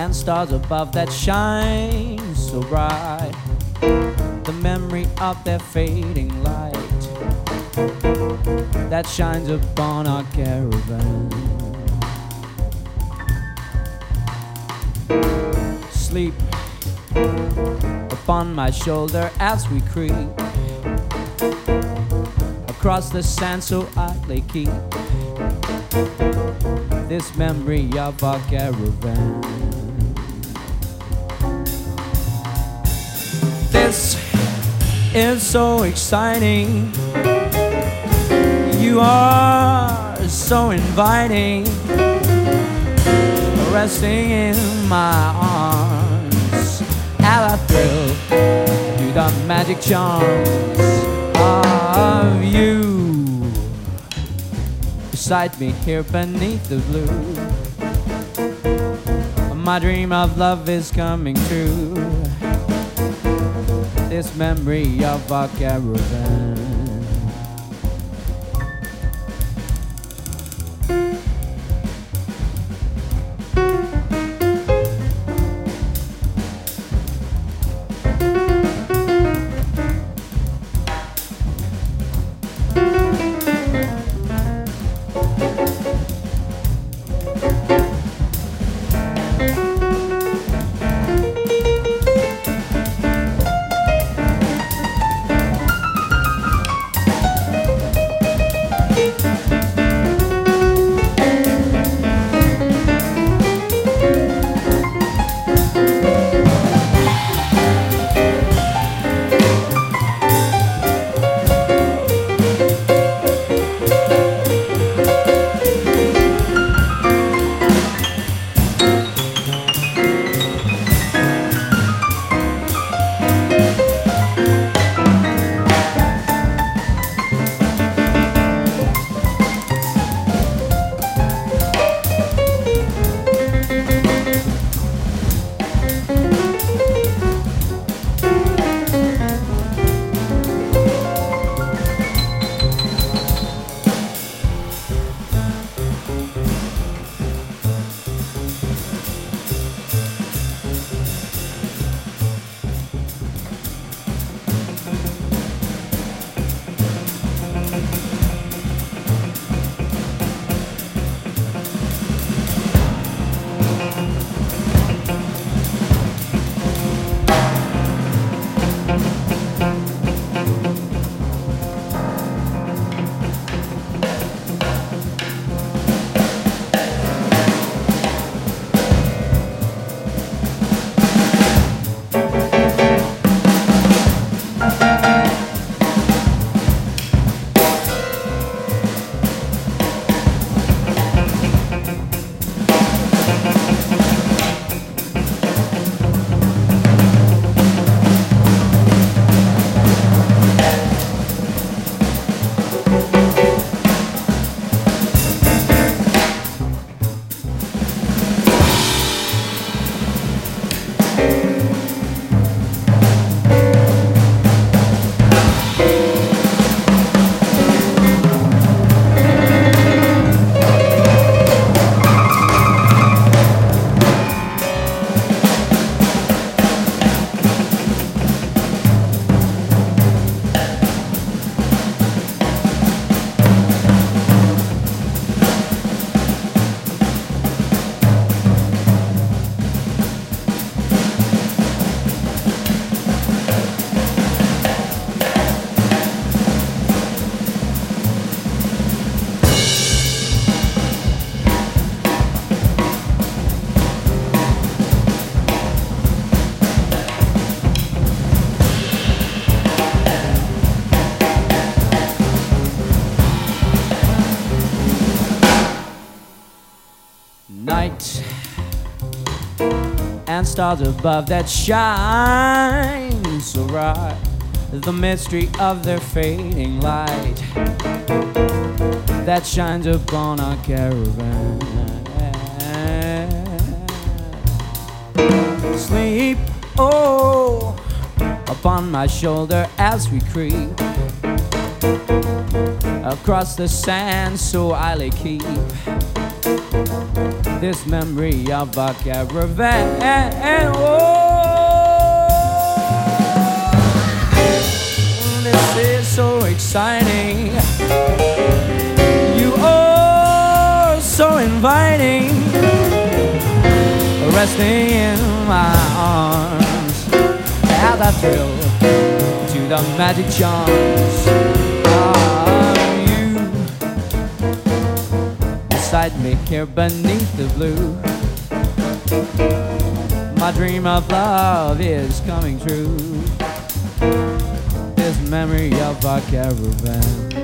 and stars above that shine so bright, the memory of their fading light that shines upon our caravan. Sleep upon my shoulder as we creep across the sand so idly keep this memory of our caravan. This is so exciting. You are so inviting, resting in my arms as I thrill to the magic charms of you. Beside me here beneath the blue, my dream of love is coming true. This memory of our caravan. Night and stars above that shine so bright, the mystery of their fading light that shines upon our caravan. Sleep, oh, upon my shoulder as we creep across the sand so I'll keep this memory of a caravan. Oh, this is so exciting. You are so inviting, resting in my arms. How that thrill to the magic charms of you beside me here beneath the blue. My dream of love is coming true. This memory of our caravan.